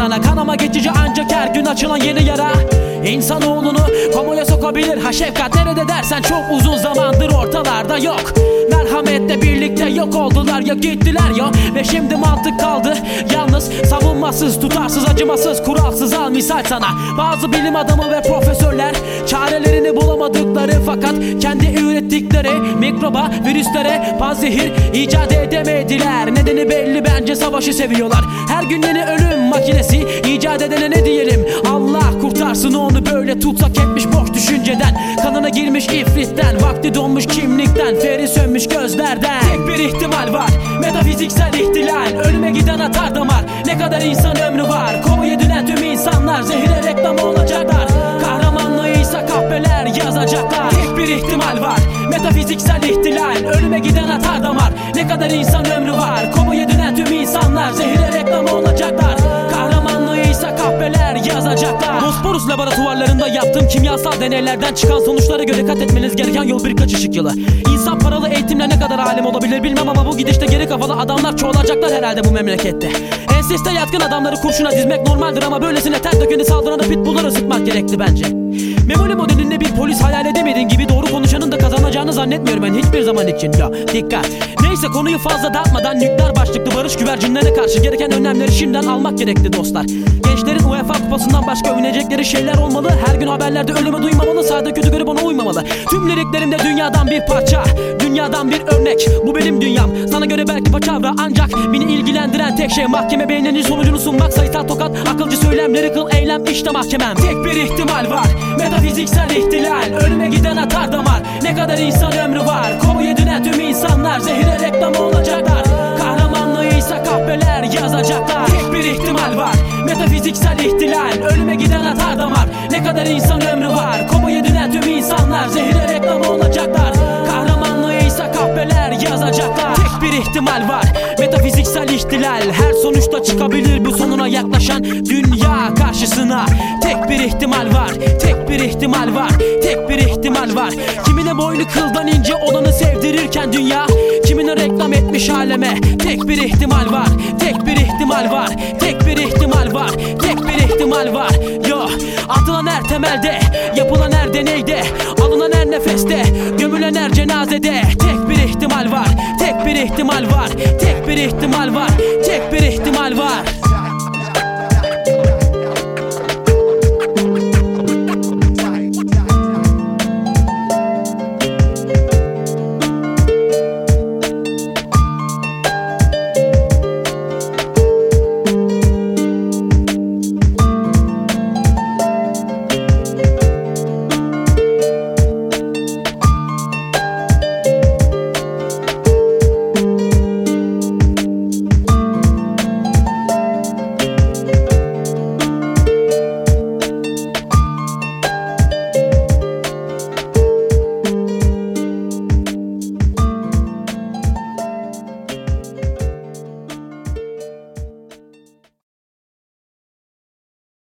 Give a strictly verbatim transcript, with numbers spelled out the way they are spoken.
bana. Kanama geçici ancak her gün açılan yeni yara. İnsanoğlunu komoya sokabilir ha şefkat. Nerede dersen çok uzun zamandır ortalarda yok. Merhametle birlikte yok oldular ya gittiler ya. Ve şimdi mantık kaldı yalnız, savunmasız, tutarsız, acımasız, kuralsız. Al misal sana, bazı bilim adamı ve profesörler çarelerini bulamadıkları fakat kendi ürettikleri mikroba, virüslere panzehir icat edemediler. Nedeni belli, bence savaşı seviyorlar. Her gün yeni ölüm makinesi icat edene ne diyelim? Allah kurtarsın onu, böyle tutsak etmiş boş düşünceden. Kanına girmiş ifritten, vakti donmuş kimlikten, feri sönmüş gözlerden. Tek bir ihtimal var, metafiziksel ihtilal. Ölüme giden atar damar, ne kadar insan ömrü var. Kovaya dünen tüm insanlar zehire reklam olacaklar. Kahramanlığıysa kahpeler yazacaklar. Tek bir ihtimal var, metafiziksel ihtilal. Ölüme giden atar damar, ne kadar insan ömrü var. Kovaya dünen tüm insanlar zehire reklam olacaklar. Kahramanlığıysa kahpeler yazacaklar. Bosporus laboratuvarlarında yaptığım kimyasal deneylerden çıkan sonuçlara göre kat etmeniz gereken yol birkaç ışık yılı. İnsan paralı eğitimle ne kadar alim olabilir bilmem ama bu gidişte geri kafalı adamlar çoğalacaklar herhalde bu memlekette. Enseste yatkın adamları kurşuna dizmek normaldir ama böylesine ter dökeni saldırana pitbullları sıkmak gerekli bence. Memoli modelinde bir polis hayal edemediğin gibi doğru konuşanın da kazanacağını zannetmiyorum ben hiçbir zaman için. Ya dikkat. Neyse, konuyu fazla dağıtmadan nükleer başlıklı barış güvercinlerine karşı gereken önlemleri şimdiden almak gerekli dostlar. Gençlerin UEFA kupasından başka övünecekleri şeyler olmalı. Her gün haberlerde ölümü duymamalı, sahada kötü görüp ona uymamalı. Tüm liriklerimde dünyadan bir parça, dünyadan bir örnek. Bu benim dünyam, sana göre belki paçavra, ancak beni ilgilendiren tek şey mahkeme beyninin sonucunu sunmak. Sayısal tokat, akılcı söylemleri kıl eylem, işte mahkemem. Tek bir ihtimal var, metafiziksel ihtilal. Ölüme giden atar damar, ne kadar insan ömrü var. Kovaya dünen tüm insanlar zehire reklam olacaklar. Kahramanlığıysa kahpeler yazacaklar. Tek bir ihtimal var, metafiziksel ihtilal. Ölüme giden atar damar, ne kadar insan ömrü var. Kovaya dünen tüm insanlar zehire reklam olacaklar. Kahramanlığıysa kahpeler yazacaklar. Tek bir ihtimal var, metafiziksel ihtilal. Her sonuçta çıkabilir bu sonuna yaklaşan dünya karşısına. Tek bir ihtimal var, tek bir ihtimal var, tek bir ihtimal var. Kimine boynu kıldan ince olanı sevdirirken dünya, kimine reklam etmiş aleme. Tek bir ihtimal var, tek bir ihtimal var, tek bir ihtimal var, tek bir ihtimal var. Yo, atılan her temelde, yapılan her deneyde, alınan her nefeste, gömülen her cenazede. Tek bir ihtimal var, tek bir ihtimal var, tek bir ihtimal var, tek bir ihtimal var.